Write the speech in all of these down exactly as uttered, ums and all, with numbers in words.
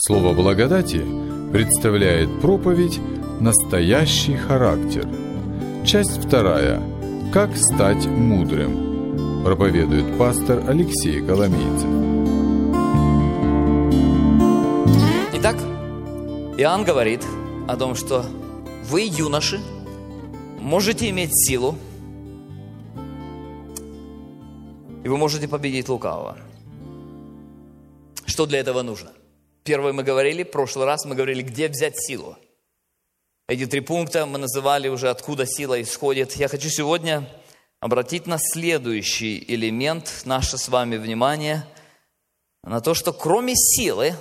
Слово благодати представляет проповедь «Настоящий характер». Часть вторая. Как стать мудрым. Проповедует пастор Алексей Коломейцев. Итак, Иоанн говорит о том, что вы, юноши, можете иметь силу, и вы можете победить лукавого. Что для этого нужно? Первое мы говорили, в прошлый раз мы говорили, где взять силу. Эти три пункта мы называли уже, откуда сила исходит. Я хочу сегодня обратить на следующий элемент наше с вами внимание, на то, что кроме силы,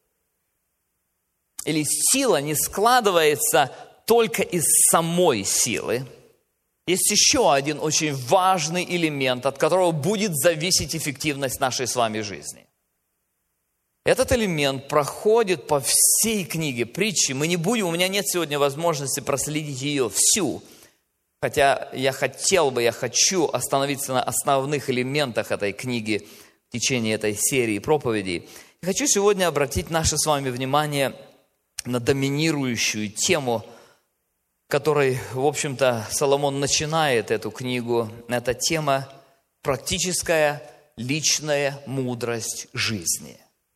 или сила не складывается только из самой силы, есть еще один очень важный элемент, от которого будет зависеть эффективность нашей с вами жизни. Этот элемент проходит по всей книге притчи. Мы не будем, у меня нет сегодня возможности проследить ее всю. Хотя я хотел бы, я хочу остановиться на основных элементах этой книги в течение этой серии проповедей. И хочу сегодня обратить наше с вами внимание на доминирующую тему, которой, в общем-то, Соломон начинает эту книгу. Это тема «Практическая личная мудрость жизни».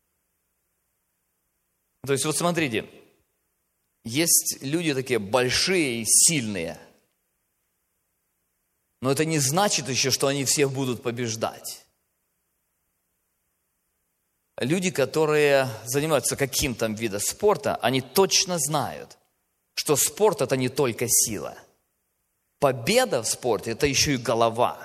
То есть, вот смотрите, есть люди такие большие и сильные, но это не значит еще, что они всех будут побеждать. Люди, которые занимаются каким-то видом спорта, они точно знают, что спорт – это не только сила. Победа в спорте – это еще и голова.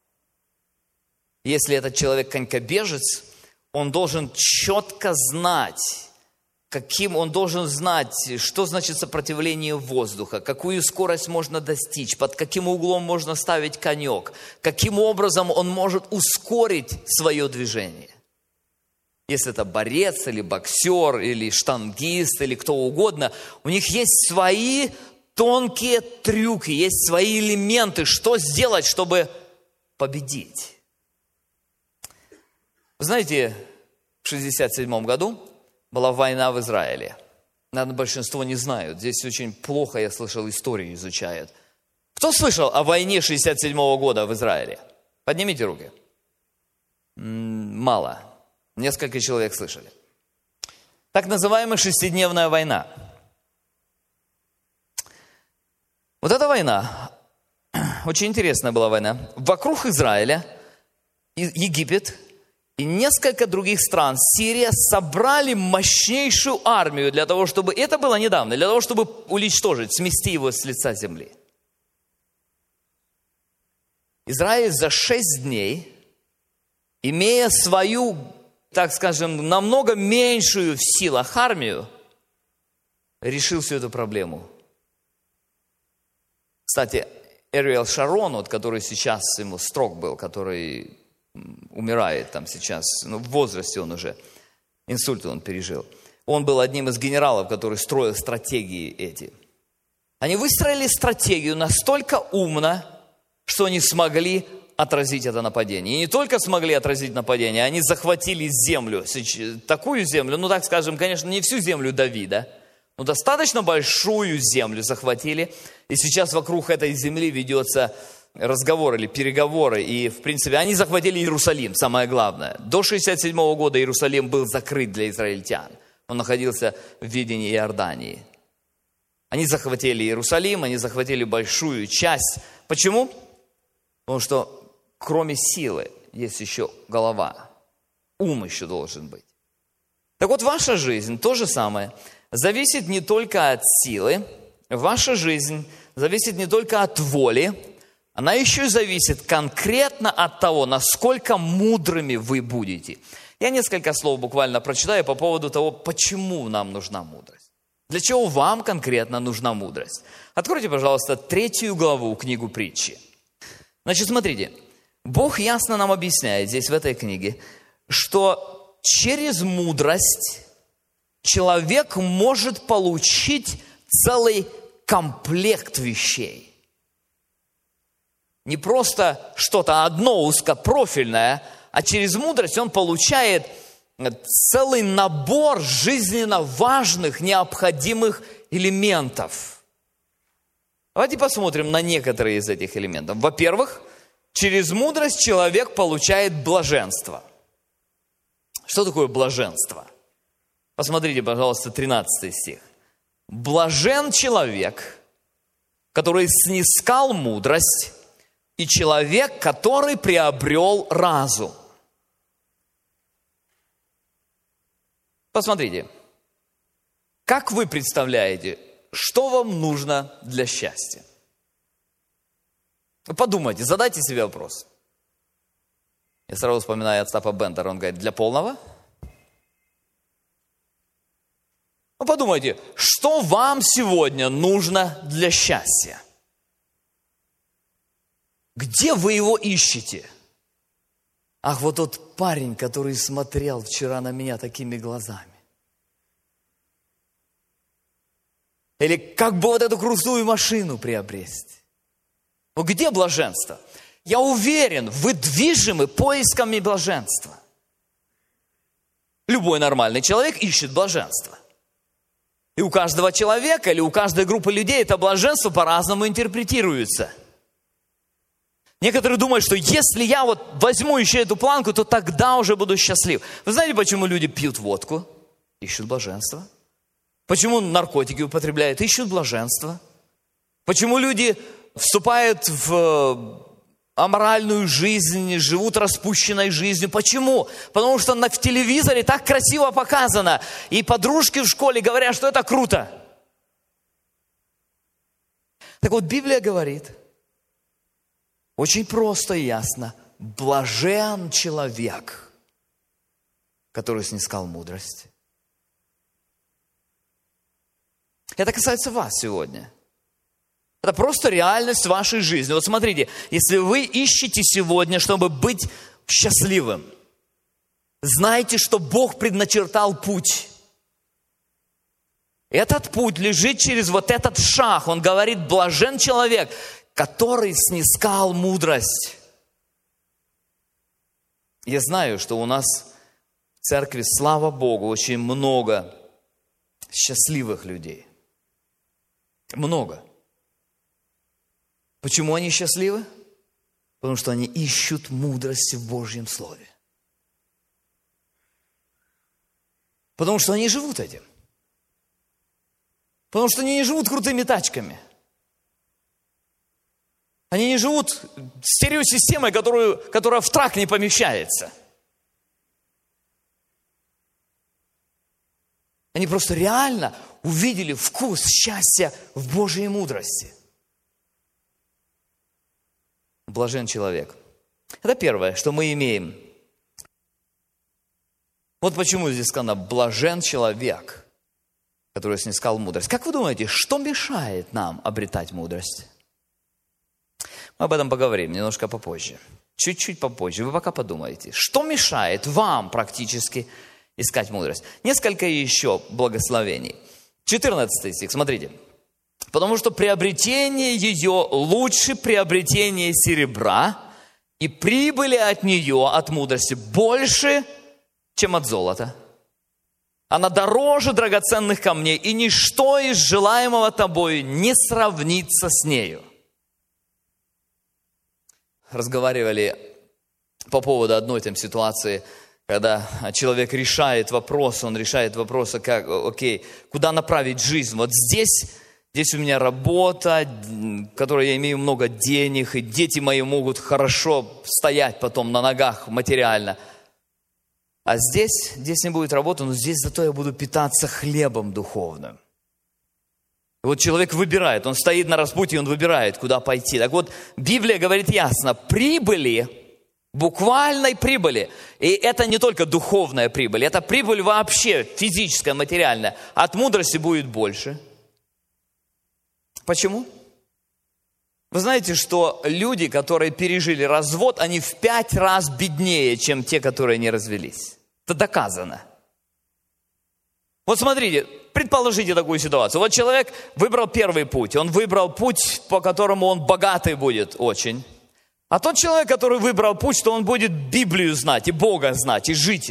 Если этот человек конькобежец, он должен четко знать, каким он должен знать, что значит сопротивление воздуха, какую скорость можно достичь, под каким углом можно ставить конек, каким образом он может ускорить свое движение. Если это борец, или боксер, или штангист, или кто угодно, у них есть свои тонкие трюки, есть свои элементы, что сделать, чтобы победить. Вы знаете, в шестьдесят седьмом году была война в Израиле. Наверное, большинство не знают. Здесь очень плохо, я слышал, историю изучают. Кто слышал о войне шестьдесят седьмого года в Израиле? Поднимите руки. Мало. Несколько человек слышали. Так называемая шестидневная война. Вот эта война, очень интересная была война. Вокруг Израиля, Египет и несколько других стран, Сирия, собрали мощнейшую армию для того, чтобы, это было недавно, для того, чтобы уничтожить, смести его с лица земли. Израиль за шесть дней, имея свою, так скажем, намного меньшую в силах армию, решил всю эту проблему. Кстати, Эриэл Шарон, вот, который сейчас ему строк был, который умирает там сейчас, ну, в возрасте он уже, инсульт он пережил. Он был одним из генералов, который строил стратегии эти. Они выстроили стратегию настолько умно, что они смогли отразить это нападение. И не только смогли отразить нападение, они захватили землю, такую землю, ну так скажем, конечно, не всю землю Давида, но достаточно большую землю захватили. И сейчас вокруг этой земли ведется разговоры или переговоры, и, в принципе, они захватили Иерусалим, самое главное. До шестьдесят седьмого года Иерусалим был закрыт для израильтян. Он находился в видении Иордании. Они захватили Иерусалим, они захватили большую часть. Почему? Потому что кроме силы есть еще голова. Ум еще должен быть. Так вот, ваша жизнь, то же самое, зависит не только от силы, ваша жизнь зависит не только от воли, она еще и зависит конкретно от того, насколько мудрыми вы будете. Я несколько слов буквально прочитаю по поводу того, почему нам нужна мудрость. Для чего вам конкретно нужна мудрость? Откройте, пожалуйста, третью главу книгу притчи. Значит, смотрите, Бог ясно нам объясняет здесь, в этой книге, что через мудрость человек может получить целый комплект вещей. Не просто что-то одно узкопрофильное, а через мудрость он получает целый набор жизненно важных, необходимых элементов. Давайте посмотрим на некоторые из этих элементов. Во-первых, через мудрость человек получает блаженство. Что такое блаженство? Посмотрите, пожалуйста, тринадцатый стих. «Блажен человек, который снискал мудрость, и человек, который приобрел разум». Посмотрите, как вы представляете, что вам нужно для счастья? Подумайте, задайте себе вопрос. Я сразу вспоминаю Остапа Бендера, он говорит, для полного? Ну, подумайте, что вам сегодня нужно для счастья? Где вы его ищете? Ах, вот тот парень, который смотрел вчера на меня такими глазами. Или как бы вот эту крутую машину приобрести. Ну, где блаженство? Я уверен, вы движимы поисками блаженства. Любой нормальный человек ищет блаженство. И у каждого человека или у каждой группы людей это блаженство по-разному интерпретируется. Некоторые думают, что если я вот возьму еще эту планку, то тогда уже буду счастлив. Вы знаете, почему люди пьют водку? Ищут блаженство. Почему наркотики употребляют? Ищут блаженство. Почему люди вступают в аморальную жизнь, живут распущенной жизнью? Почему? Потому что на, в телевизоре так красиво показано. И подружки в школе говорят, что это круто. Так вот, Библия говорит, очень просто и ясно, блажен человек, который снискал мудрость. Это касается вас сегодня. Это просто реальность вашей жизни. Вот смотрите, если вы ищете сегодня, чтобы быть счастливым, знайте, что Бог предначертал путь. Этот путь лежит через вот этот шаг. Он говорит, блажен человек, который снискал мудрость. Я знаю, что у нас в церкви, слава Богу, очень много счастливых людей. Много. Почему они счастливы? Потому что они ищут мудрости в Божьем Слове. Потому что они живут этим. Потому что они не живут крутыми тачками. Они не живут стереосистемой, которую, которая в трак не помещается. Они просто реально увидели вкус счастья в Божьей мудрости. Блажен человек. Это первое, что мы имеем. Вот почему здесь сказано, блажен человек, который снискал мудрость. Как вы думаете, что мешает нам обретать мудрость? Мы об этом поговорим немножко попозже. Чуть-чуть попозже. Вы пока подумайте, что мешает вам практически искать мудрость? Несколько еще благословений. четырнадцатый стих, смотрите. Потому что приобретение ее лучше приобретения серебра, и прибыли от нее, от мудрости, больше, чем от золота. Она дороже драгоценных камней, и ничто из желаемого тобою не сравнится с нею. Разговаривали по поводу одной там ситуации, когда человек решает вопрос, он решает вопрос, как, окей, куда направить жизнь. Вот здесь... Здесь у меня работа, в которой я имею много денег, и дети мои могут хорошо стоять потом на ногах материально. А здесь, здесь не будет работы, но здесь зато я буду питаться хлебом духовным. И вот человек выбирает, он стоит на распутье, он выбирает, куда пойти. Так вот, Библия говорит ясно, прибыли, буквальной прибыли, и это не только духовная прибыль, это прибыль вообще физическая, материальная, от мудрости будет больше. Почему? Вы знаете, что люди, которые пережили развод, они в пять раз беднее, чем те, которые не развелись. Это доказано. Вот смотрите, предположите такую ситуацию. Вот человек выбрал первый путь. Он выбрал путь, по которому он богатый будет очень. А тот человек, который выбрал путь, что он будет Библию знать, и Бога знать, и жить им.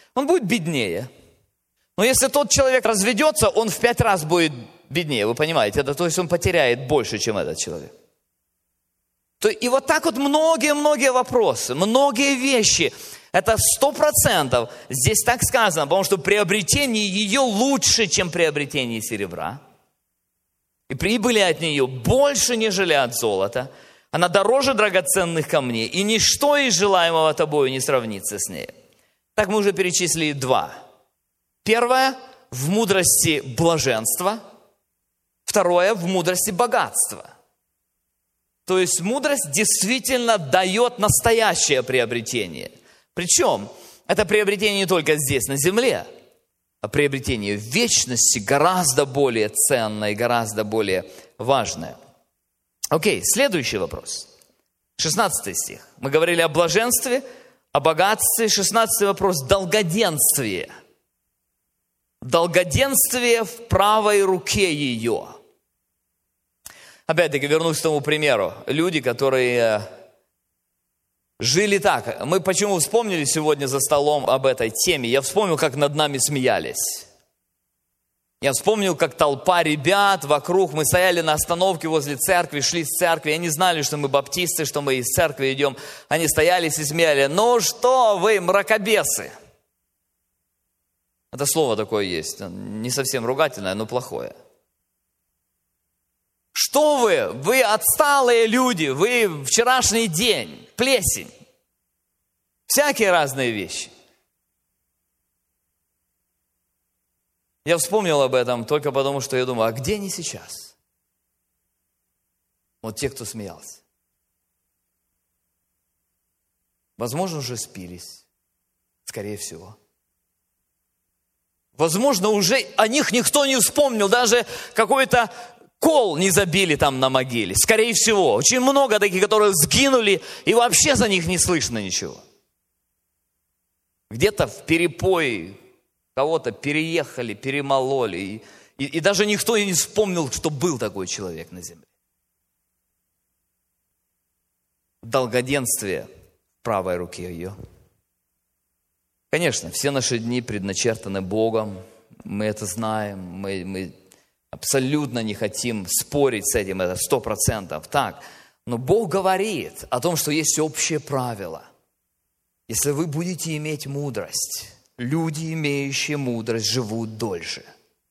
он будет беднее. Но если тот человек разведется, он в пять раз будет беднее, вы понимаете? Это, то есть он потеряет больше, чем этот человек. То, и вот так вот многие-многие вопросы, многие вещи. Это сто процентов здесь так сказано, потому что приобретение ее лучше, чем приобретение серебра. И прибыли от нее больше, нежели от золота. Она дороже драгоценных камней, и ничто из желаемого тобою не сравнится с ней. Так мы уже перечислили два. Первое – в мудрости блаженства. Второе – в мудрости богатства. То есть мудрость действительно дает настоящее приобретение. Причем это приобретение не только здесь, на земле, а приобретение в вечности гораздо более ценное и гораздо более важное. Окей, следующий вопрос. шестнадцатый стих. Мы говорили о блаженстве, о богатстве. шестнадцатый вопрос – долгоденствие. Долгоденствие в правой руке ее. Опять-таки вернусь к тому примеру. Люди, которые жили так. Мы почему вспомнили сегодня за столом об этой теме? Я вспомнил, как над нами смеялись. Я вспомнил, как толпа ребят вокруг. Мы стояли на остановке возле церкви, шли с церкви. Они знали, что мы баптисты, что мы из церкви идем. Они стоялись и смеяли. Ну что вы, мракобесы? Это слово такое есть. Не совсем ругательное, но плохое. Что вы? Вы отсталые люди. Вы вчерашний день. Плесень. Всякие разные вещи. Я вспомнил об этом только потому, что я думаю, а где они сейчас? Вот те, кто смеялся. Возможно, уже спились. Скорее всего. Возможно, уже о них никто не вспомнил. Даже какой-то кол не забили там на могиле. Скорее всего. Очень много таких, которые сгинули, и вообще за них не слышно ничего. Где-то в перепое кого-то переехали, перемололи. И, и, и даже никто и не вспомнил, что был такой человек на земле. Долгоденствие в правой руке ее. Конечно, все наши дни предначертаны Богом. Мы это знаем. Мы, мы абсолютно не хотим спорить с этим. Это сто процентов так. Но Бог говорит о том, что есть общее правило. Если вы будете иметь мудрость, люди, имеющие мудрость, живут дольше.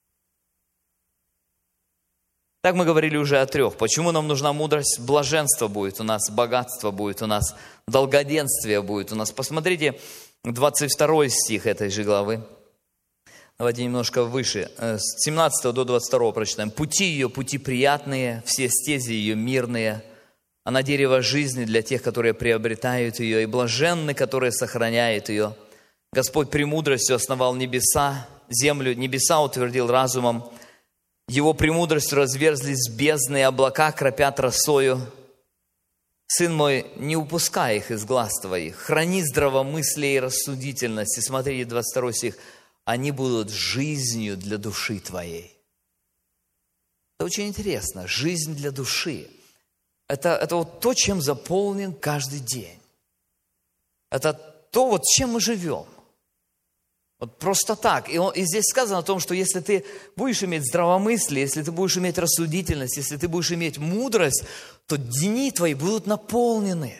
Так мы говорили уже о трех. Почему нам нужна мудрость? Блаженство будет у нас, богатство будет у нас, долгоденствие будет у нас. Посмотрите, двадцать второй стих этой же главы. Давайте немножко выше. С семнадцатого до двадцать второго прочитаем. «Пути ее, пути приятные, все стези ее мирные. Она дерево жизни для тех, которые приобретают ее, и блаженны, которые сохраняют ее. Господь премудростью основал небеса, землю, небеса утвердил разумом. Его премудростью разверзлись бездны, и облака кропят росою. Сын мой, не упускай их из глаз твоих, храни здравомыслие и рассудительность». И смотрите, двадцать второй стих. «Они будут жизнью для души твоей». Это очень интересно. Жизнь для души. Это, это вот то, чем заполнен каждый день. Это то, вот чем мы живем. Вот просто так. И, он, и здесь сказано о том, что если ты будешь иметь здравомыслие, если ты будешь иметь рассудительность, если ты будешь иметь мудрость, то дни твои будут наполнены.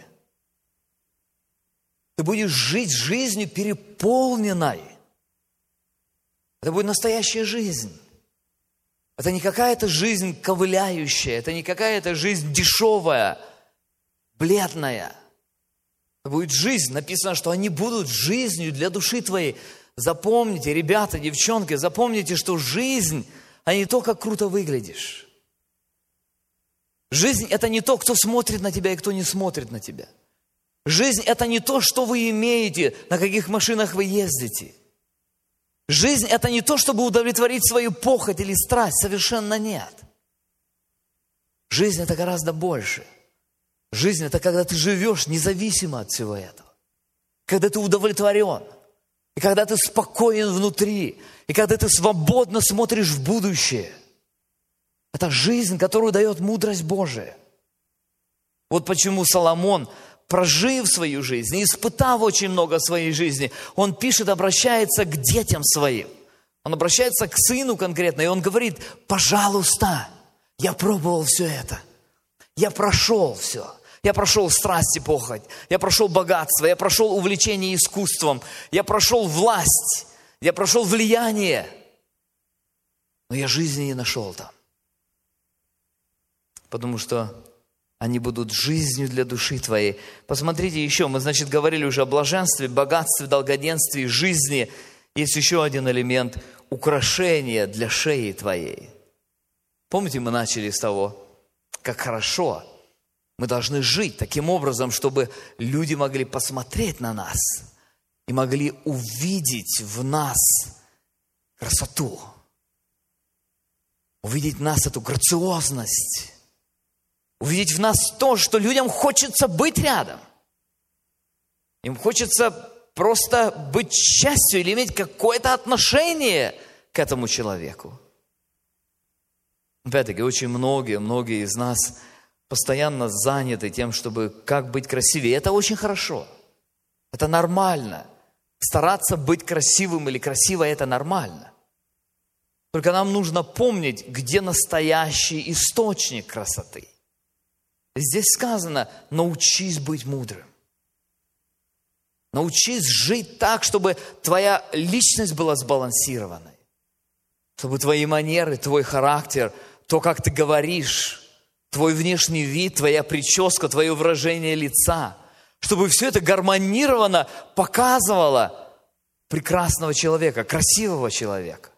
Ты будешь жить жизнью переполненной. Это будет настоящая жизнь. Это не какая-то жизнь ковыляющая, это не какая-то жизнь дешевая, бледная. Это будет жизнь. Написано, что они будут жизнью для души твоей. Запомните, ребята, девчонки, запомните, что жизнь, а не то, как круто выглядишь. Жизнь – это не то, кто смотрит на тебя и кто не смотрит на тебя. Жизнь – это не то, что вы имеете, на каких машинах вы ездите. Жизнь – это не то, чтобы удовлетворить свою похоть или страсть. Совершенно нет. Жизнь – это гораздо больше. Жизнь – это когда ты живешь независимо от всего этого. Когда ты удовлетворен. И когда ты спокоен внутри. И когда ты свободно смотришь в будущее. Это жизнь, которую дает мудрость Божия. Вот почему Соломон прожив свою жизнь, испытав очень много в своей жизни, он пишет, обращается к детям своим. Он обращается к сыну конкретно, и он говорит: пожалуйста, я пробовал все это. Я прошел все. Я прошел страсти, похоть. Я прошел богатство. Я прошел увлечение искусством. Я прошел власть. Я прошел влияние. Но я жизни не нашел там. Потому что они будут жизнью для души твоей. Посмотрите еще, мы, значит, говорили уже о блаженстве, богатстве, долгоденствии, жизни. Есть еще один элемент – украшения для шеи твоей. Помните, мы начали с того, как хорошо мы должны жить таким образом, чтобы люди могли посмотреть на нас и могли увидеть в нас красоту, увидеть в нас эту грациозность, увидеть в нас то, что людям хочется быть рядом. Им хочется просто быть частью или иметь какое-то отношение к этому человеку. Опять-таки, очень многие, многие из нас постоянно заняты тем, чтобы как быть красивее. Это очень хорошо. Это нормально. Стараться быть красивым или красивой – это нормально. Только нам нужно помнить, где настоящий источник красоты. Здесь сказано: научись быть мудрым. Научись жить так, чтобы твоя личность была сбалансированной. Чтобы твои манеры, твой характер, то, как ты говоришь, твой внешний вид, твоя прическа, твое выражение лица, чтобы все это гармонировано показывало прекрасного человека, красивого человека.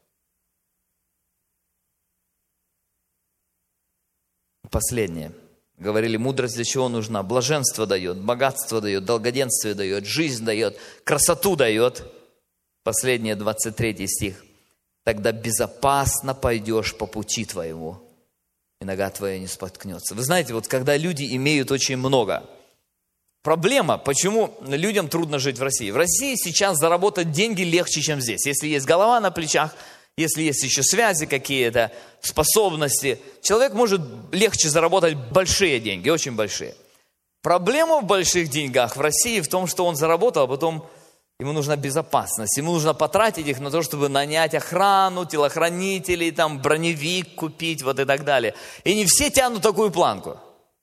Последнее. Говорили, мудрость для чего нужна? Блаженство дает, богатство дает, долгоденствие дает, жизнь дает, красоту дает. Последнее, двадцать третий стих. Тогда безопасно пойдешь по пути твоему, и нога твоя не споткнется. Вы знаете, вот когда люди имеют очень много, проблема, почему людям трудно жить в России. В России сейчас заработать деньги легче, чем здесь. Если есть голова на плечах, если есть еще связи какие-то, способности, человек может легче заработать большие деньги, очень большие. Проблема в больших деньгах в России в том, что он заработал, а потом ему нужна безопасность. Ему нужно потратить их на то, чтобы нанять охрану, телохранителей, там, броневик купить, вот и так далее. И не все тянут такую планку.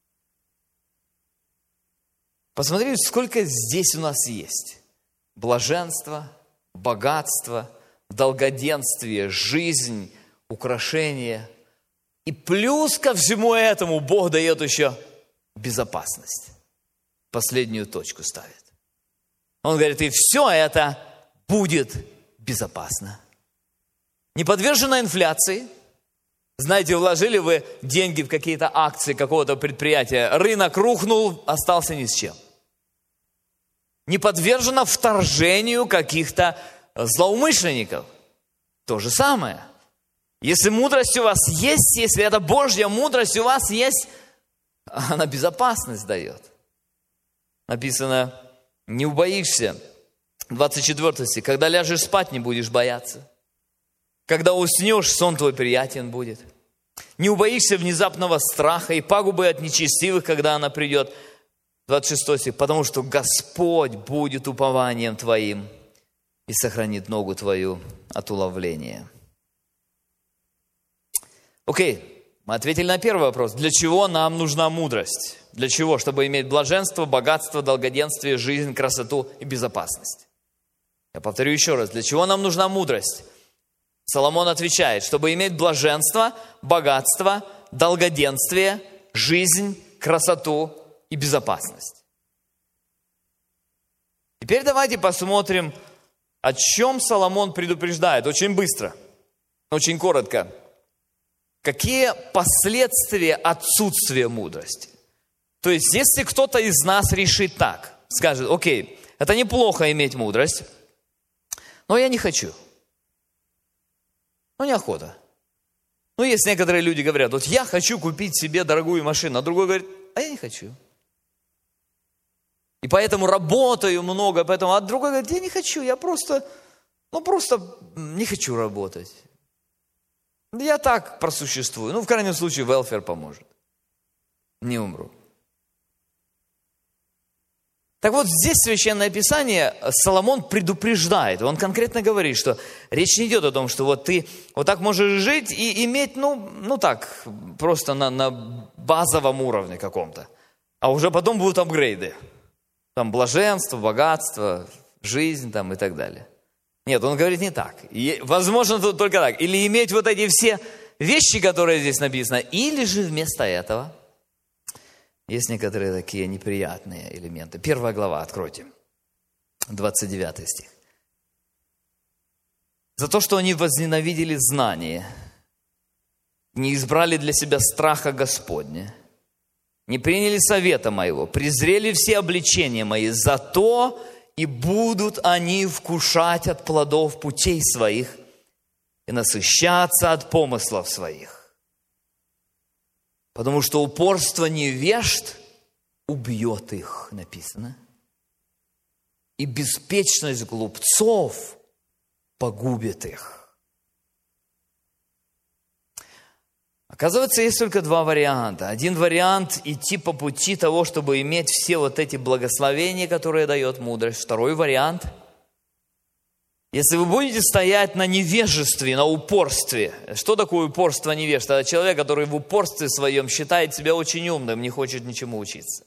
Посмотрите, сколько здесь у нас есть. Блаженство, богатство, долгоденствие, жизнь, украшение. И плюс ко всему этому Бог дает еще безопасность. Последнюю точку ставит. Он говорит, и все это будет безопасно. Не подвержено инфляции. Знаете, вложили вы деньги в какие-то акции какого-то предприятия, рынок рухнул, остался ни с чем. Не подвержено вторжению каких-то злоумышленников. То же самое. Если мудрость у вас есть, если это Божья мудрость у вас есть, она безопасность дает. Написано, не убоишься. двадцать четвёртый стих. Когда ляжешь спать, не будешь бояться. Когда уснешь, сон твой приятен будет. Не убоишься внезапного страха и пагубы от нечестивых, когда она придет. двадцать шестой стих. Потому что Господь будет упованием твоим и сохранит ногу твою от уловления. Окей, мы ответили на первый вопрос. Для чего нам нужна мудрость? Для чего? Чтобы иметь блаженство, богатство, долгоденствие, жизнь, красоту и безопасность. Я повторю еще раз. Для чего нам нужна мудрость? Соломон отвечает, чтобы иметь блаженство, богатство, долгоденствие, жизнь, красоту и безопасность. Теперь давайте посмотрим, о чем Соломон предупреждает. Очень быстро, очень коротко. Какие последствия отсутствия мудрости? То есть, если кто-то из нас решит так, скажет, окей, это неплохо иметь мудрость, но я не хочу. Ну, неохота. Ну, есть некоторые люди говорят, вот я хочу купить себе дорогую машину, а другой говорит, а я не хочу. И поэтому работаю много, поэтому, а другой говорит, я не хочу, я просто, ну, просто не хочу работать. Я так просуществую. Ну, в крайнем случае, велфер поможет. Не умру. Так вот, здесь Священное Писание Соломон предупреждает. Он конкретно говорит, что речь не идет о том, что вот ты вот так можешь жить и иметь, ну, ну так, просто на, на базовом уровне каком-то. А уже потом будут апгрейды. Там блаженство, богатство, жизнь там и так далее. Нет, он говорит не так. И, возможно, тут только так. Или иметь вот эти все вещи, которые здесь написаны, или же вместо этого есть некоторые такие неприятные элементы. Первая глава, откройте, двадцать девятый стих. «За то, что они возненавидели знание, не избрали для себя страха Господня, не приняли совета моего, презрели все обличения мои, зато и будут они вкушать от плодов путей своих и насыщаться от помыслов своих. Потому что упорство невежд убьет их», написано, «и беспечность глупцов погубит их». Оказывается, есть только два варианта. Один вариант – идти по пути того, чтобы иметь все вот эти благословения, которые дает мудрость. Второй вариант – если вы будете стоять на невежестве, на упорстве. Что такое упорство невежества? Это человек, который в упорстве своем считает себя очень умным, не хочет ничему учиться.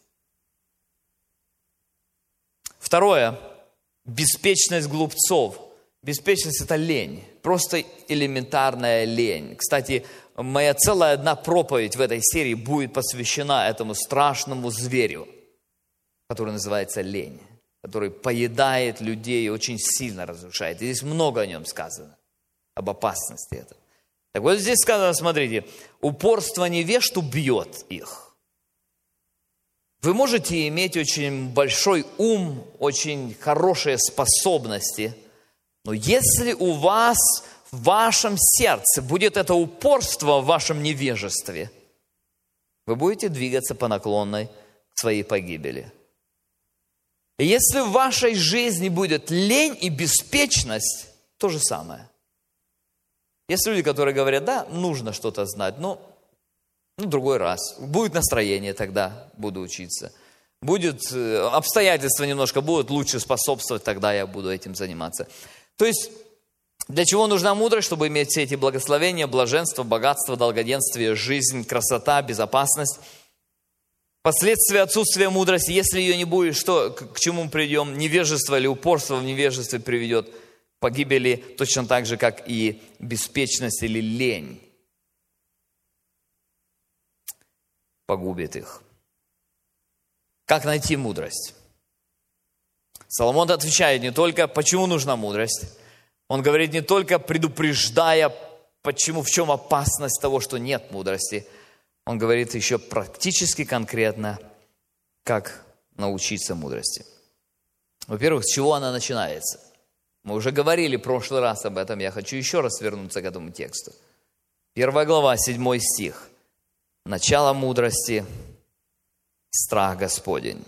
Второе – беспечность глупцов. Беспечность – это лень, просто элементарная лень. Кстати, моя целая одна проповедь в этой серии будет посвящена этому страшному зверю, который называется лень, который поедает людей и очень сильно разрушает. И здесь много о нем сказано, об опасности этого. Так вот здесь сказано, смотрите, упорство невежд убьет их. Вы можете иметь очень большой ум, очень хорошие способности, но если у вас в вашем сердце будет это упорство в вашем невежестве, вы будете двигаться по наклонной к своей погибели. И если в вашей жизни будет лень и беспечность, то же самое. Есть люди, которые говорят, да, нужно что-то знать, но ну, другой раз. Будет настроение, тогда буду учиться. Будет обстоятельства немножко будут лучше способствовать, тогда я буду этим заниматься. То есть, для чего нужна мудрость? Чтобы иметь все эти благословения, блаженство, богатство, долгоденствие, жизнь, красота, безопасность. Последствия отсутствия мудрости, если ее не будет, что, к чему мы придем? Невежество или упорство в невежестве приведет к погибели, точно так же, как и беспечность или лень погубит их. Как найти мудрость? Соломон отвечает не только, почему нужна мудрость. Он говорит не только, предупреждая, почему, в чем опасность того, что нет мудрости. Он говорит еще практически конкретно, как научиться мудрости. Во-первых, с чего она начинается? Мы уже говорили в прошлый раз об этом, я хочу еще раз вернуться к этому тексту. Первая глава, седьмой стих. Начало мудрости – страх Господень.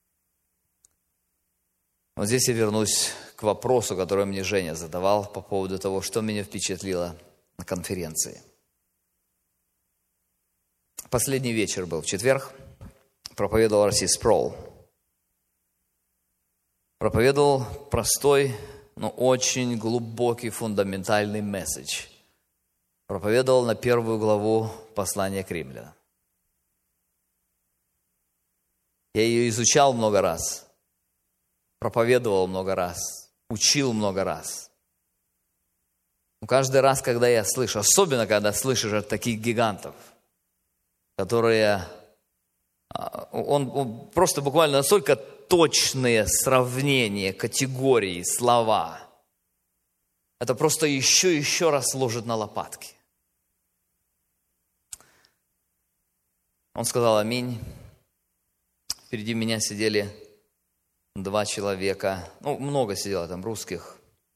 Вот здесь я вернусь к вопросу, который мне Женя задавал по поводу того, что меня впечатлило на конференции. Последний вечер был в четверг, проповедовал Ар Си Спроул. Проповедовал простой, но очень глубокий, фундаментальный месседж. Проповедовал на первую главу послания к Римлянам. Я ее изучал много раз, проповедовал много раз, учил много раз. Но каждый раз, когда я слышу, особенно когда слышишь от таких гигантов, которые, он, он просто буквально настолько точные сравнения, категории, слова. Это просто еще и еще раз ложит на лопатки. Он сказал аминь. Впереди меня сидели два человека, ну, много сидело там русских.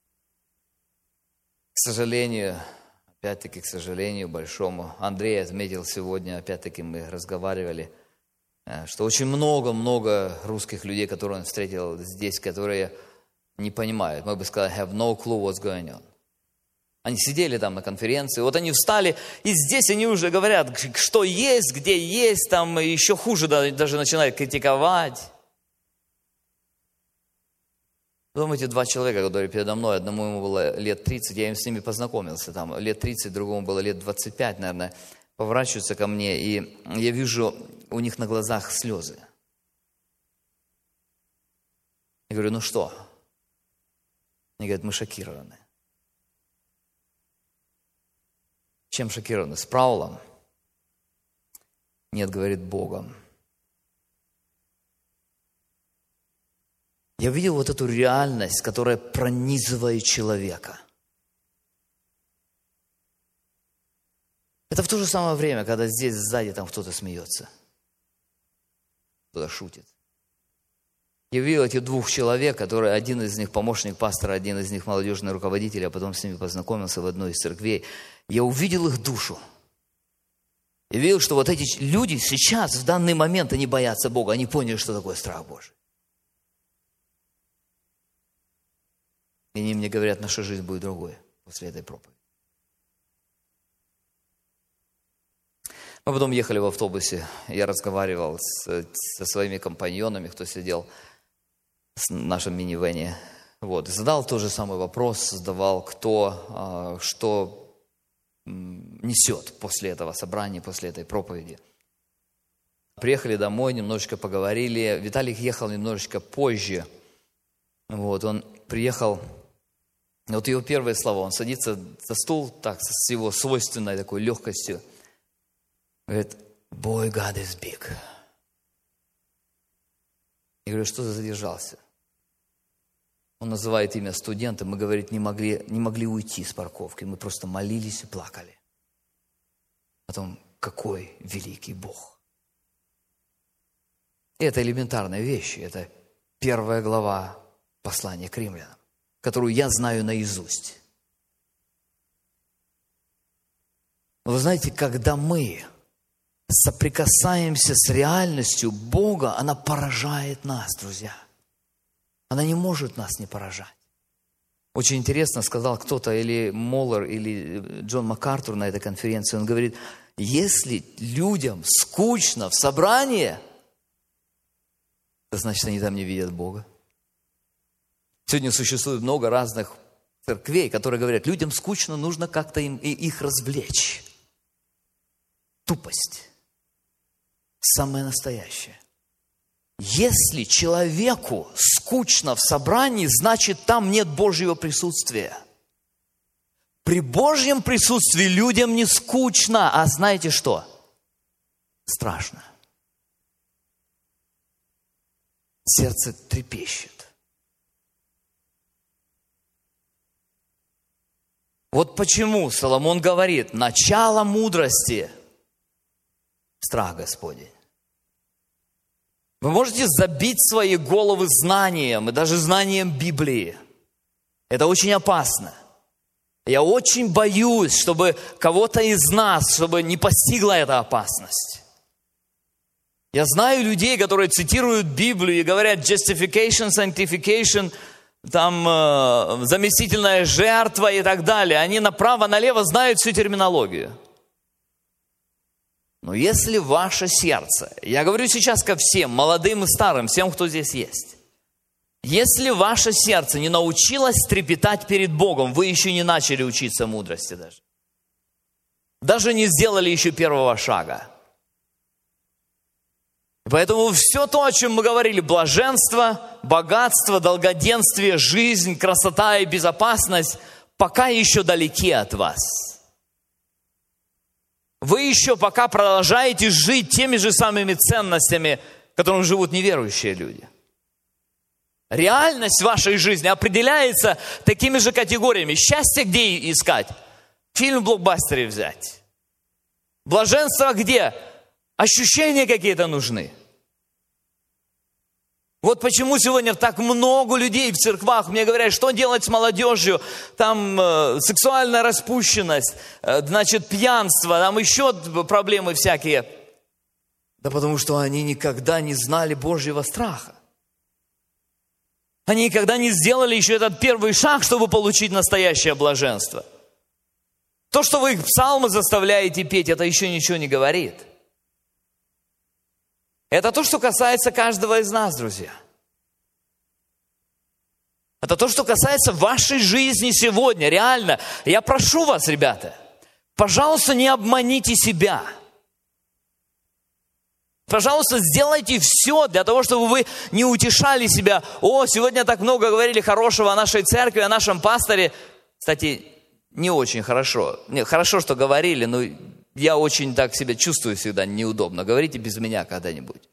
К сожалению, опять-таки, к сожалению, большому, Андрей отметил сегодня, опять-таки мы разговаривали, что очень много-много русских людей, которые он встретил здесь, которые не понимают. Мы бы сказали, have no clue what's going on. Они сидели там на конференции, вот они встали, и здесь они уже говорят, что есть, где есть, там еще хуже даже начинают критиковать. Потом эти два человека, которые передо мной, одному ему было лет тридцать, я им с ними познакомился, там лет тридцать, другому было лет двадцать пять, наверное, поворачиваются ко мне, и я вижу у них на глазах слезы. Я говорю, ну что? Они говорят, мы шокированы. Чем шокированы? С Праулом? Нет, говорит, Богом. Я видел вот эту реальность, которая пронизывает человека. Это в то же самое время, когда здесь сзади там кто-то смеется, кто-то шутит. Я видел этих двух человек, которые один из них помощник пастора, один из них молодежный руководитель, а потом с ними познакомился в одной из церквей. Я увидел их душу. Я видел, что вот эти люди сейчас, в данный момент, они боятся Бога, они поняли, что такое страх Божий. И они мне говорят, наша жизнь будет другой после этой проповеди. Мы потом ехали в автобусе, я разговаривал с, со своими компаньонами, кто сидел в нашем минивэне. Вот. Задал тот же самый вопрос, задавал, кто, что несет после этого собрания, после этой проповеди. Приехали домой, немножечко поговорили. Виталик ехал немножечко позже. Вот, он приехал, вот его первые слова, он садится за стул так, с его свойственной такой легкостью. Говорит, boy, God is big. Я говорю, что ты задержался? Он называет имя студента, мы, говорит, не могли, не могли уйти с парковки, мы просто молились и плакали о том, какой великий Бог. И это элементарные вещи, это первая глава послания к римлянам, которую я знаю наизусть. Но вы знаете, когда мы соприкасаемся с реальностью Бога, она поражает нас, друзья. Она не может нас не поражать. Очень интересно сказал кто-то, или Моллер, или Джон МакАртур на этой конференции, он говорит, если людям скучно в собрании, то значит, они там не видят Бога. Сегодня существует много разных церквей, которые говорят, людям скучно, нужно как-то им, их развлечь. Тупость. Самое настоящее. Если человеку скучно в собрании, значит, там нет Божьего присутствия. При Божьем присутствии людям не скучно, а знаете что? Страшно. Сердце трепещет. Вот почему Соломон говорит, начало мудрости – страх Господень. Вы можете забить свои головы знанием, и даже знанием Библии. Это очень опасно. Я очень боюсь, чтобы кого-то из нас, чтобы не постигла эта опасность. Я знаю людей, которые цитируют Библию и говорят justification, sanctification, там э, заместительная жертва и так далее. Они направо-налево знают всю терминологию. Но если ваше сердце, я говорю сейчас ко всем, молодым и старым, всем, кто здесь есть, если ваше сердце не научилось трепетать перед Богом, вы еще не начали учиться мудрости даже. Даже не сделали еще первого шага. Поэтому все то, о чем мы говорили, блаженство, богатство, долгоденствие, жизнь, красота и безопасность, пока еще далеки от вас. Вы еще пока продолжаете жить теми же самыми ценностями, которыми живут неверующие люди. Реальность вашей жизни определяется такими же категориями. Счастье где искать? Фильм в блокбастере взять. Блаженство где? Ощущения какие-то нужны. Вот почему сегодня так много людей в церквах мне говорят, что делать с молодежью, там э, сексуальная распущенность, э, значит, пьянство, там еще проблемы всякие. Да потому что они никогда не знали Божьего страха. Они никогда не сделали еще этот первый шаг, чтобы получить настоящее блаженство. То, что вы их псалмы заставляете петь, это еще ничего не говорит. Это то, что касается каждого из нас, друзья. Это то, что касается вашей жизни сегодня. Реально. Я прошу вас, ребята, пожалуйста, не обманите себя. Пожалуйста, сделайте все для того, чтобы вы не утешали себя. О, сегодня так много говорили хорошего о нашей церкви, о нашем пасторе. Кстати, не очень хорошо. Не, хорошо, что говорили, но я очень так себя чувствую всегда неудобно. Говорите без меня когда-нибудь.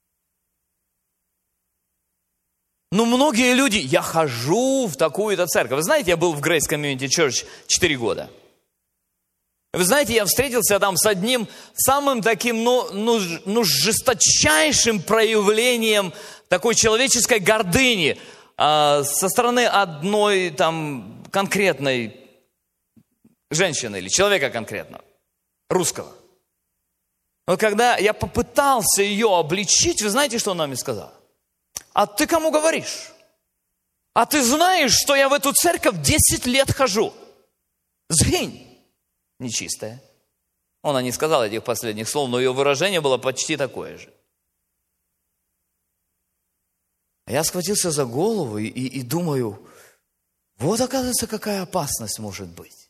Ну, многие люди, я хожу в такую-то церковь. Вы знаете, я был в Grace Community Church четыре года. Вы знаете, я встретился там с одним самым таким, ну, ну, ну жесточайшим проявлением такой человеческой гордыни а, со стороны одной там конкретной женщины или человека конкретного, русского. Но когда я попытался ее обличить, вы знаете, что она мне сказала? А ты кому говоришь? А ты знаешь, что я в эту церковь десять лет хожу? Сгинь. Нечистая. Она не сказала этих последних слов, но ее выражение было почти такое же. Я схватился за голову и, и, и думаю, вот оказывается, какая опасность может быть.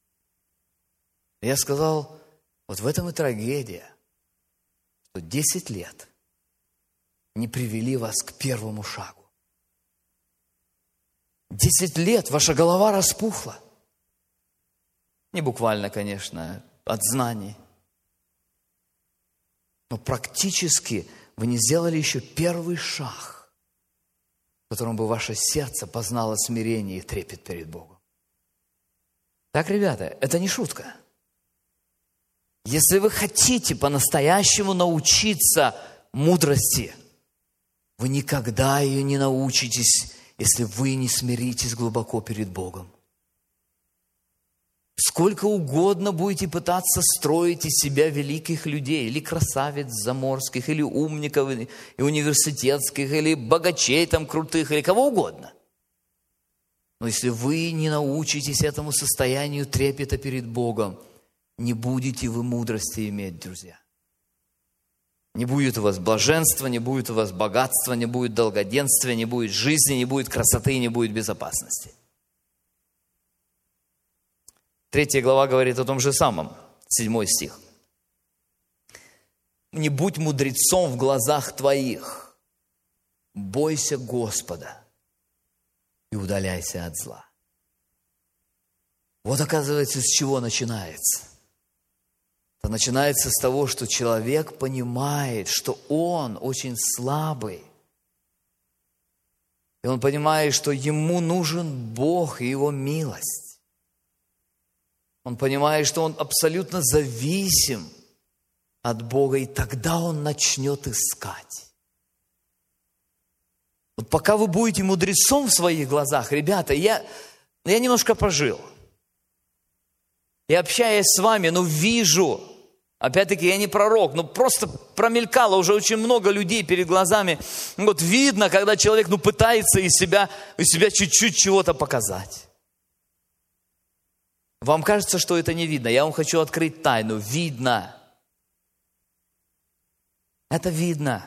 Я сказал, вот в этом и трагедия, что десять лет не привели вас к первому шагу. Десять лет ваша голова распухла. Не буквально, конечно, от знаний. Но практически вы не сделали еще первый шаг, в котором бы ваше сердце познало смирение и трепет перед Богом. Так, ребята, это не шутка. Если вы хотите по-настоящему научиться мудрости, вы никогда ее не научитесь, если вы не смиритесь глубоко перед Богом. Сколько угодно будете пытаться строить из себя великих людей, или красавиц заморских, или умников, и университетских, или богачей там крутых, или кого угодно. Но если вы не научитесь этому состоянию трепета перед Богом, не будете вы мудрости иметь, друзья. Не будет у вас блаженства, не будет у вас богатства, не будет долгоденствия, не будет жизни, не будет красоты, не будет безопасности. Третья глава говорит о том же самом, седьмой стих. «Не будь мудрецом в глазах твоих, бойся Господа и удаляйся от зла». Вот оказывается, с чего начинается. Это начинается с того, что человек понимает, что он очень слабый. И он понимает, что ему нужен Бог и Его милость. Он понимает, что он абсолютно зависим от Бога, и тогда он начнет искать. Вот пока вы будете мудрецом в своих глазах, ребята, я, я немножко пожил. Я общаюсь с вами, но вижу, опять-таки я не пророк, но просто промелькало уже очень много людей перед глазами. Вот видно, когда человек ну, пытается из себя, из себя чуть-чуть чего-то показать. Вам кажется, что это не видно. Я вам хочу открыть тайну. Видно. Это видно.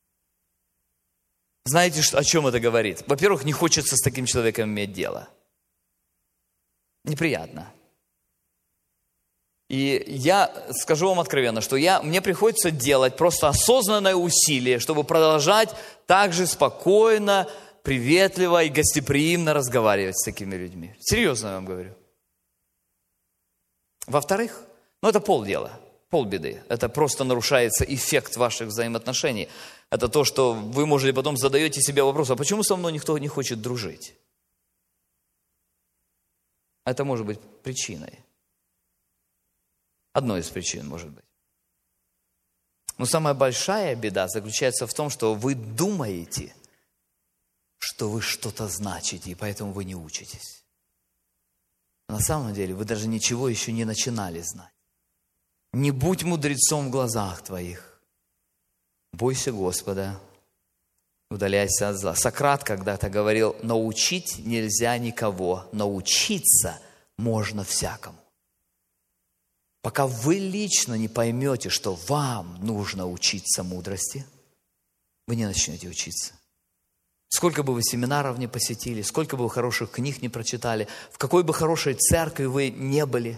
Знаете, о чем это говорит? Во-первых, не хочется с таким человеком иметь дело. Неприятно. И я скажу вам откровенно, что я, мне приходится делать просто осознанное усилие, чтобы продолжать так же спокойно, приветливо и гостеприимно разговаривать с такими людьми. Серьезно я вам говорю. Во-вторых, ну это полдела, полбеды. Это просто нарушается эффект ваших взаимоотношений. Это то, что вы, может, потом задаете себе вопрос, а почему со мной никто не хочет дружить? Это может быть причиной. Одной из причин, может быть. Но самая большая беда заключается в том, что вы думаете, что вы что-то значите, и поэтому вы не учитесь. На самом деле вы даже ничего еще не начинали знать. Не будь мудрецом в глазах твоих. Бойся Господа, удаляйся от зла. Сократ когда-то говорил, научить нельзя никого, научиться можно всякому. Пока вы лично не поймете, что вам нужно учиться мудрости, вы не начнете учиться. Сколько бы вы семинаров не посетили, сколько бы вы хороших книг не прочитали, в какой бы хорошей церкви вы не были.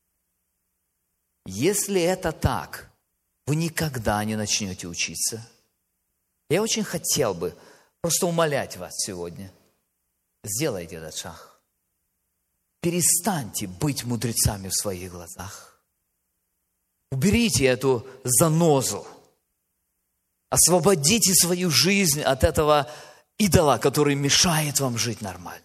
Если это так, вы никогда не начнете учиться. Я очень хотел бы просто умолять вас сегодня. Сделайте этот шаг. Перестаньте быть мудрецами в своих глазах. Уберите эту занозу. Освободите свою жизнь от этого идола, который мешает вам жить нормально.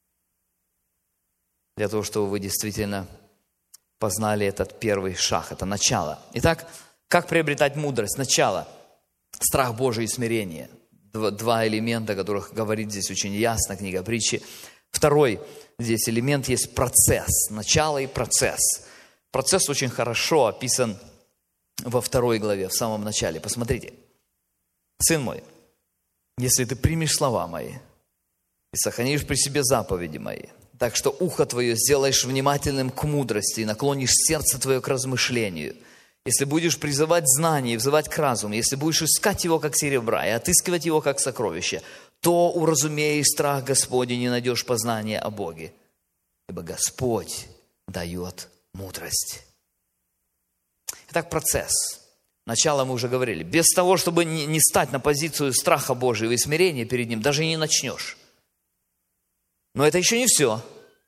Для того, чтобы вы действительно познали этот первый шаг, это начало. Итак, как приобретать мудрость? Начало. Страх Божий и смирение. Два, два элемента, о которых говорит здесь очень ясно книга Притчи. Второй здесь элемент есть процесс. Начало и процесс. Процесс очень хорошо описан во второй главе, в самом начале. Посмотрите. Сын мой, если ты примешь слова мои и сохранишь при себе заповеди мои, так что ухо твое сделаешь внимательным к мудрости и наклонишь сердце твое к размышлению, если будешь призывать знание и взывать к разуму, если будешь искать его, как серебра, и отыскивать его, как сокровище, то, уразумея страх Господень, не найдешь познания о Боге, ибо Господь дает мудрость. Итак, процесс. Начало мы уже говорили. Без того, чтобы не стать на позицию страха Божьего и смирения перед Ним, даже не начнешь. Но это еще не все.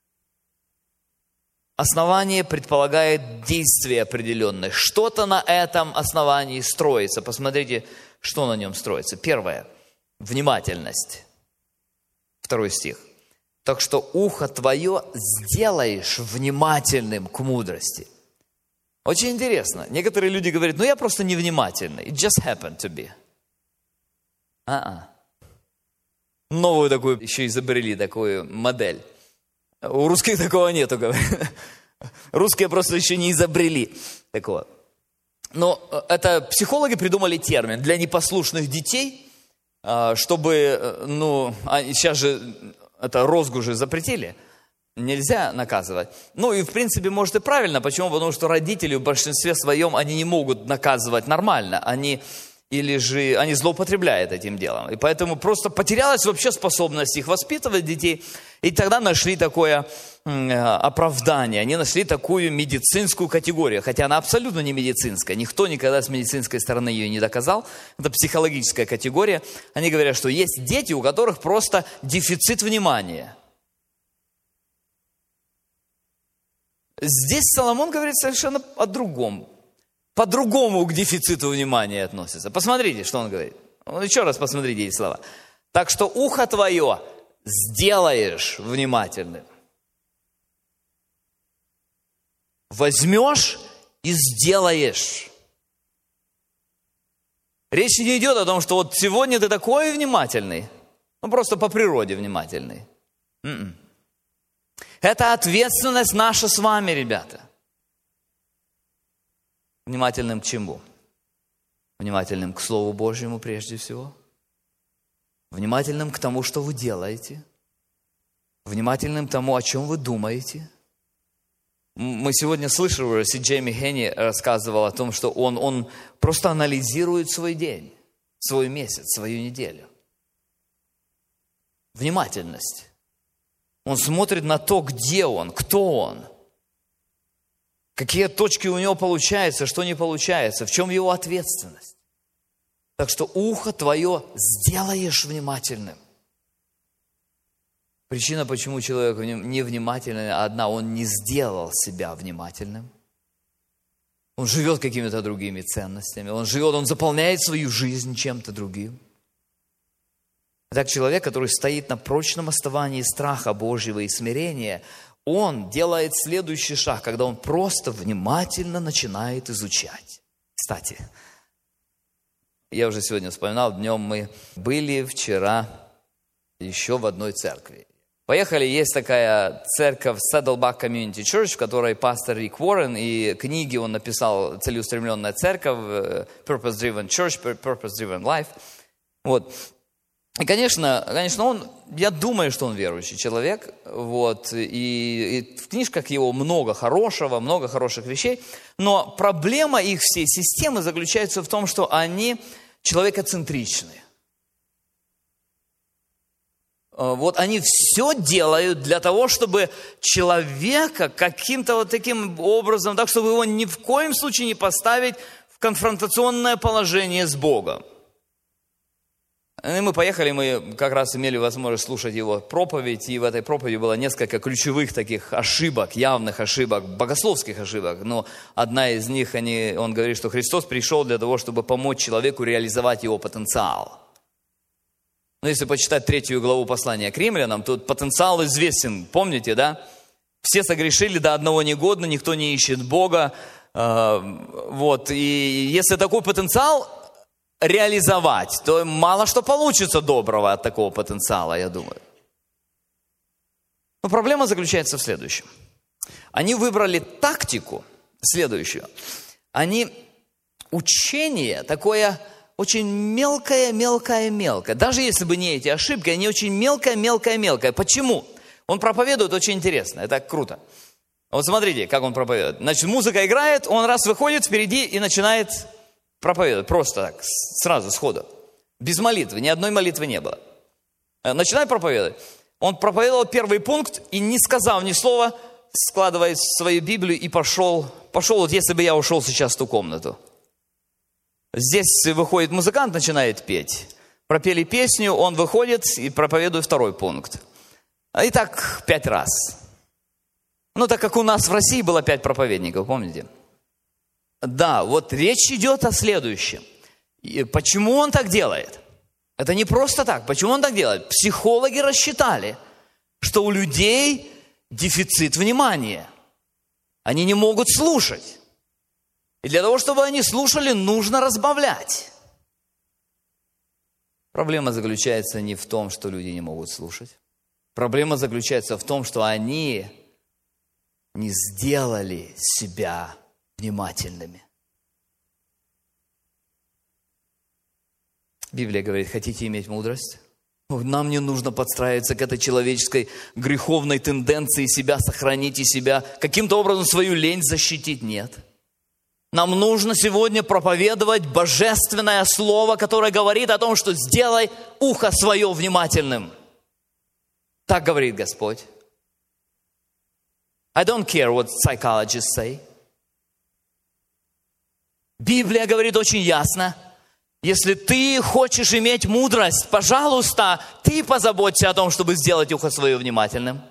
Основание предполагает действие определенное. Что-то на этом основании строится. Посмотрите, что на нем строится. Первое. Внимательность. Второй стих. Так что ухо твое сделаешь внимательным к мудрости. Очень интересно. Некоторые люди говорят, ну я просто невнимательный. It just happened to be. А-а. Новую такую еще изобрели, такую модель. У русских такого нету, говорят. Русские просто еще не изобрели такого. Но это психологи придумали термин для непослушных детей, чтобы, ну, сейчас же это розгу же запретили. Нельзя наказывать. Ну и в принципе, может и правильно. Почему? Потому что родители в большинстве своем, они не могут наказывать нормально. Они или же они злоупотребляют этим делом. И поэтому просто потерялась вообще способность их воспитывать детей. И тогда нашли такое оправдание. Они нашли такую медицинскую категорию. Хотя она абсолютно не медицинская. Никто никогда с медицинской стороны ее не доказал. Это психологическая категория. Они говорят, что есть дети, у которых просто дефицит внимания. Здесь Соломон говорит совершенно о другом. По-другому к дефициту внимания относится. Посмотрите, что он говорит. Еще раз посмотрите эти слова. Так что ухо твое сделаешь внимательным. Возьмешь и сделаешь. Речь не идет о том, что вот сегодня ты такой внимательный. Ну, просто по природе внимательный. М-м. Это ответственность наша с вами, ребята. Внимательным к чему? Внимательным к Слову Божьему прежде всего. Внимательным к тому, что вы делаете. Внимательным к тому, о чем вы думаете. Мы сегодня слышали уже, Си Джейми Хенни рассказывал о том, что он, он просто анализирует свой день, свой месяц, свою неделю. Внимательность. Он смотрит на то, где он, кто он. Какие точки у него получаются, что не получается, в чем его ответственность. Так что ухо твое сделаешь внимательным. Причина, почему человек невнимательный, одна, он не сделал себя внимательным. Он живет какими-то другими ценностями. Он живет, он заполняет свою жизнь чем-то другим. Итак, человек, который стоит на прочном основании страха Божьего и смирения, он делает следующий шаг, когда он просто внимательно начинает изучать. Кстати, я уже сегодня вспоминал, днем мы были вчера еще в одной церкви. Поехали, есть такая церковь Saddleback Community Church, в которой пастор Рик Уоррен, и книги он написал «Целеустремленная церковь», «Purpose Driven Church», «Purpose Driven Life». Вот. И, конечно, конечно, он, я думаю, что он верующий человек, вот, и, и в книжках его много хорошего, много хороших вещей, но проблема их всей системы заключается в том, что они человекоцентричны. вот они все делают для того, чтобы человека каким-то вот таким образом, так, чтобы его ни в коем случае не поставить в конфронтационное положение с Богом. И мы поехали, мы как раз имели возможность слушать его проповедь, и в этой проповеди было несколько ключевых таких ошибок, явных ошибок, богословских ошибок. Но одна из них, они, он говорит, что Христос пришел для того, чтобы помочь человеку реализовать его потенциал. Но если почитать третью главу послания к римлянам, то потенциал известен, помните, да? Все согрешили, до одного негодно, никто не ищет Бога. Вот, и если такой потенциал реализовать, то мало что получится доброго от такого потенциала, я думаю. Но проблема заключается в следующем. Они выбрали тактику следующую. Они учение такое очень мелкое, мелкое, мелкое. Даже если бы не эти ошибки, они очень мелкое, мелкое, мелкое. Почему? Он проповедует очень интересно, это круто. Вот смотрите, как он проповедует. Значит, музыка играет, он раз выходит впереди и начинает проповедовать. Просто так, сразу, сходу. Без молитвы, ни одной молитвы не было. Начинает проповедовать. Он проповедовал первый пункт и, не сказав ни слова, складывает свою Библию и пошел. Пошел, вот если бы я ушел сейчас в ту комнату. Здесь выходит музыкант, начинает петь. Пропели песню, он выходит и проповедует второй пункт. И так пять раз. Ну, так как у нас в России было пять проповедников, помните? Да, вот речь идет о следующем. И почему он так делает? Это не просто так. Почему он так делает? Психологи рассчитали, что у людей дефицит внимания. Они не могут слушать. И для того, чтобы они слушали, нужно разбавлять. Проблема заключается не в том, что люди не могут слушать. Проблема заключается в том, что они не сделали себя внимательными. Библия говорит, хотите иметь мудрость? Нам не нужно подстраиваться к этой человеческой греховной тенденции себя сохранить и себя каким-то образом свою лень защитить. Нет. Нам нужно сегодня проповедовать божественное слово, которое говорит о том, что сделай ухо свое внимательным. Так говорит Господь. I don't care what psychologists say. Библия говорит очень ясно, если ты хочешь иметь мудрость, пожалуйста, ты позаботься о том, чтобы сделать ухо свое внимательным.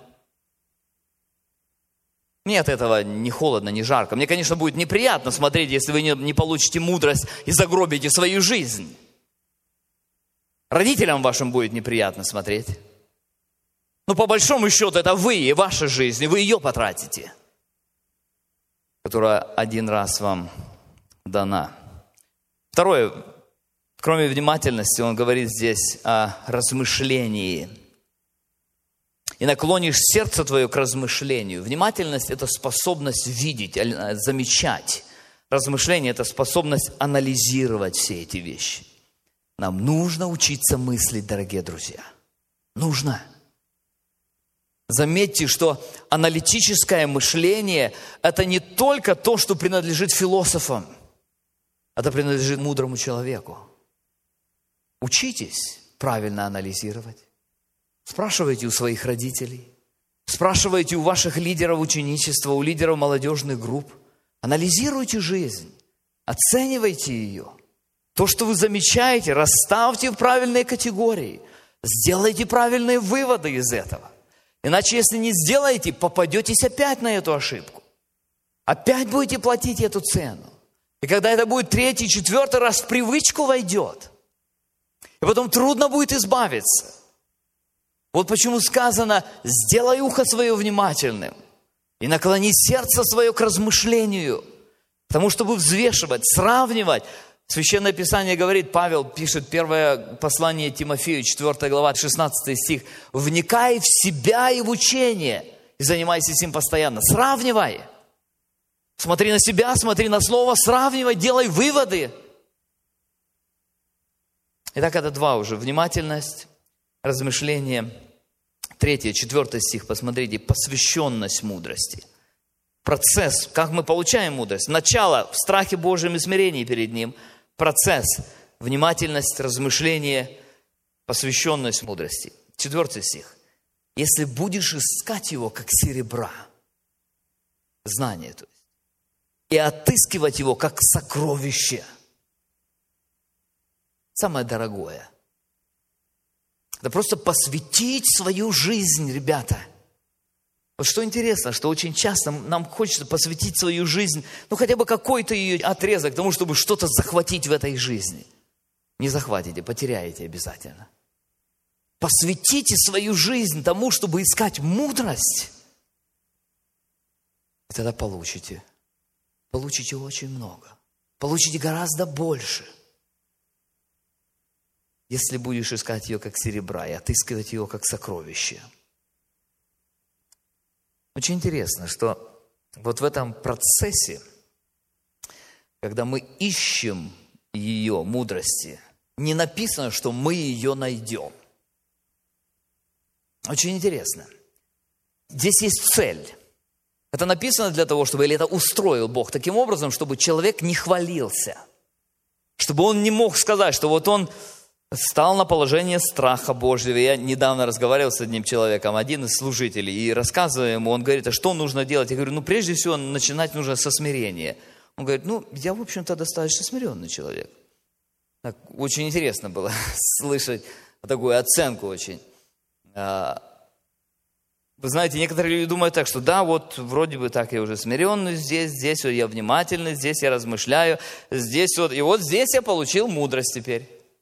Мне от этого не холодно, не жарко. Мне, конечно, будет неприятно смотреть, если вы не, не получите мудрость и загробите свою жизнь. Родителям вашим будет неприятно смотреть. Но по большому счету это вы и ваша жизнь, и вы ее потратите, которая один раз вам дана. Второе, кроме внимательности, он говорит здесь о размышлении. И наклонишь сердце твое к размышлению. Внимательность – это способность видеть, замечать. Размышление – это способность анализировать все эти вещи. Нам нужно учиться мыслить, дорогие друзья. Нужно. Заметьте, что аналитическое мышление – это не только то, что принадлежит философам. Это принадлежит мудрому человеку. Учитесь правильно анализировать. Спрашивайте у своих родителей. Спрашивайте у ваших лидеров ученичества, у лидеров молодежных групп. Анализируйте жизнь. Оценивайте ее. То, что вы замечаете, расставьте в правильные категории. Сделайте правильные выводы из этого. Иначе, если не сделаете, попадетесь опять на эту ошибку. Опять будете платить эту цену. И когда это будет третий, четвертый раз в привычку войдет, и потом трудно будет избавиться. Вот почему сказано, сделай ухо свое внимательным и наклони сердце свое к размышлению, потому чтобы взвешивать, сравнивать. Священное Писание говорит, Павел пишет первое послание Тимофею, четвёртая глава, шестнадцатый стих, «Вникай в себя и в учение, и занимайся этим постоянно». Сравнивай. Смотри на себя, смотри на слово, сравнивай, делай выводы. Итак, это два уже. Внимательность, размышление. Третье, четвертый стих, посмотрите, посвященность мудрости. Процесс, как мы получаем мудрость. Начало в страхе Божьем и смирении перед Ним. Процесс, внимательность, размышление, посвященность мудрости. Четвертый стих. Если будешь искать его, как серебра, знание, то есть, и отыскивать его, как сокровище, самое дорогое, это просто посвятить свою жизнь, ребята. Вот что интересно, что очень часто нам хочется посвятить свою жизнь, ну хотя бы какой-то ее отрезок тому, чтобы что-то захватить в этой жизни. Не захватите, потеряете обязательно. Посвятите свою жизнь тому, чтобы искать мудрость. И тогда получите. Получите очень много. Получите гораздо больше. Если будешь искать ее как серебра и отыскивать ее как сокровище. Очень интересно, что вот в этом процессе, когда мы ищем ее мудрости, не написано, что мы ее найдем. Очень интересно. Здесь есть цель. Это написано для того, чтобы, или это устроил Бог таким образом, чтобы человек не хвалился. Чтобы он не мог сказать, что вот он стал на положение страха Божьего. Я недавно разговаривал с одним человеком, один из служителей, и рассказываю ему, он говорит, а что нужно делать? Я говорю, ну прежде всего начинать нужно со смирения. Он говорит, ну я, в общем-то, достаточно смиренный человек. Так, очень интересно было слышать такую оценку очень. Вы знаете, некоторые люди думают так, что да, вот вроде бы так я уже смиренный здесь, здесь вот я внимательный, здесь я размышляю, здесь вот, и вот здесь я получил мудрость теперь.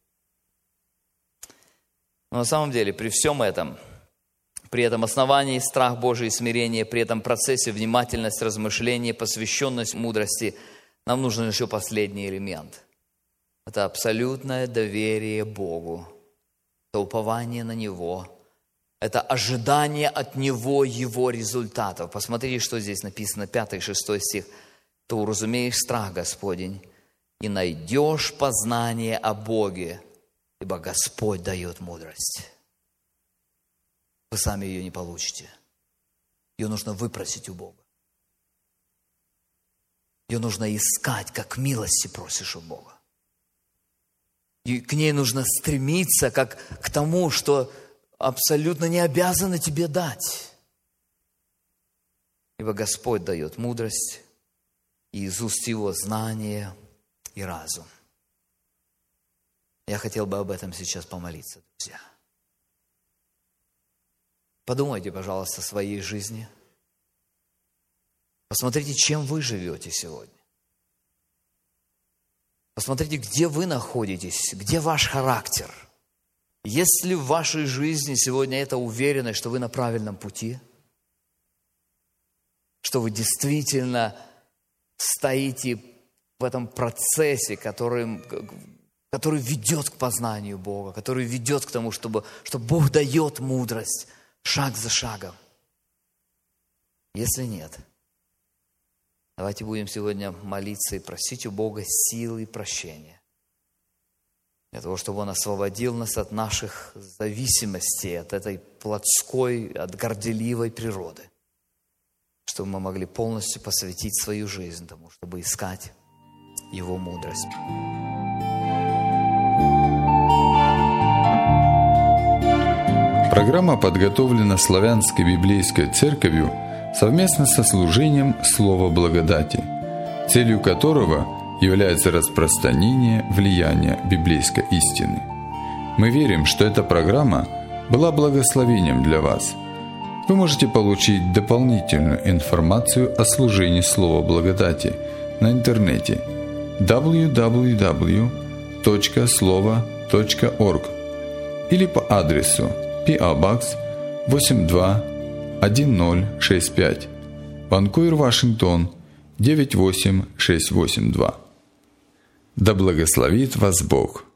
Но на самом деле, при всем этом, при этом основании страх Божий и смирение, при этом процессе внимательность, размышление, посвященность мудрости, нам нужен еще последний элемент. Это абсолютное доверие Богу, это упование на Него, это ожидание от Него Его результатов. Посмотрите, что здесь написано, пятый и шестой стих. «То уразумеешь страх Господень, и найдешь познание о Боге, ибо Господь дает мудрость». Вы сами ее не получите. Ее нужно выпросить у Бога. Ее нужно искать, как милости просишь у Бога. И к ней нужно стремиться, как к тому, что абсолютно не обязаны тебе дать. Ибо Господь дает мудрость, и из уст Его знание и разум. Я хотел бы об этом сейчас помолиться, друзья. Подумайте, пожалуйста, о своей жизни. Посмотрите, чем вы живете сегодня. Посмотрите, где вы находитесь, где ваш характер. Есть ли в вашей жизни сегодня эта уверенность, что вы на правильном пути? Что вы действительно стоите в этом процессе, который, который ведет к познанию Бога, который ведет к тому, чтобы, что Бог дает мудрость шаг за шагом. Если нет, давайте будем сегодня молиться и просить у Бога силы и прощения. Для того, чтобы Он освободил нас от наших зависимостей, от этой плотской, от горделивой природы. Чтобы мы могли полностью посвятить свою жизнь тому, чтобы искать Его мудрость. Программа подготовлена Славянской библейской церковью совместно со служением Слова Благодати, целью которого является распространение влияния библейской истины. Мы верим, что эта программа была благословением для вас. Вы можете получить дополнительную информацию о служении Слова Благодати на интернете дабл ю дабл ю дабл ю точка слова точка орг или по адресу пи о Box восемь два один ноль шесть пять, Ванкувер, Вашингтон девять восемь шесть восемь два. Да благословит вас Бог!